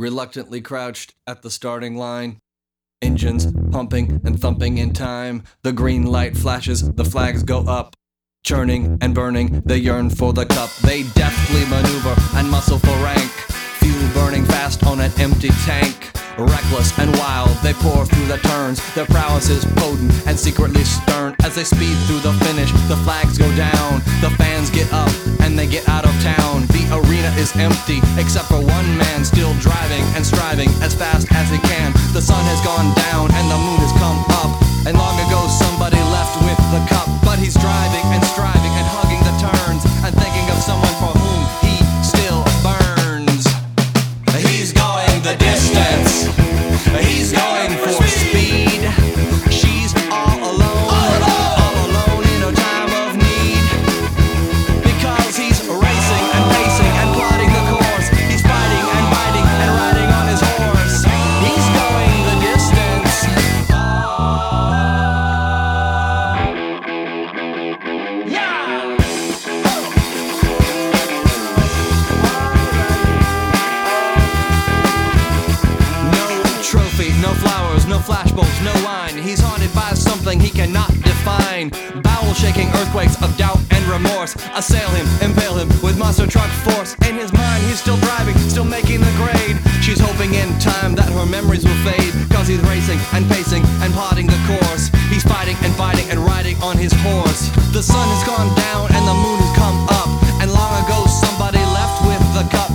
reluctantly crouched at the starting line. Engines pumping and thumping in time. The green light flashes, the flags go up. Churning and burning, they yearn for the cup. They deftly maneuver and muscle for rank. Fuel burning fast on an empty tank. Reckless and wild, they pour through the turns. Their prowess is potent and secretly stern. As they speed through the finish, the flags go down. The fans get up and they get out of town. The arena is empty, except for one man still driving and striving as fast as he can. The sun has gone down and the moon has come up. And long ago somebody left with the cup. But he's driving and striving and hugging the turns and thinking of someone for whom he still burns. He's going the distance. He's going for speed. She's all alone in her time of need. Because he's racing and pacing and plotting the course. He's fighting and biting and riding on his horse. He's going the distance. Yeah! Trophy, no flowers, no flashbulbs, no wine. He's haunted by something he cannot define. Bowel-shaking earthquakes of doubt and remorse assail him, impale him with monster truck force. In his mind, he's still driving, still making the grade. She's hoping in time that her memories will fade. Cause he's racing and pacing and plotting the course. He's fighting and fighting and riding on his horse. The sun has gone down and the moon has come up. And long ago somebody left with the cup.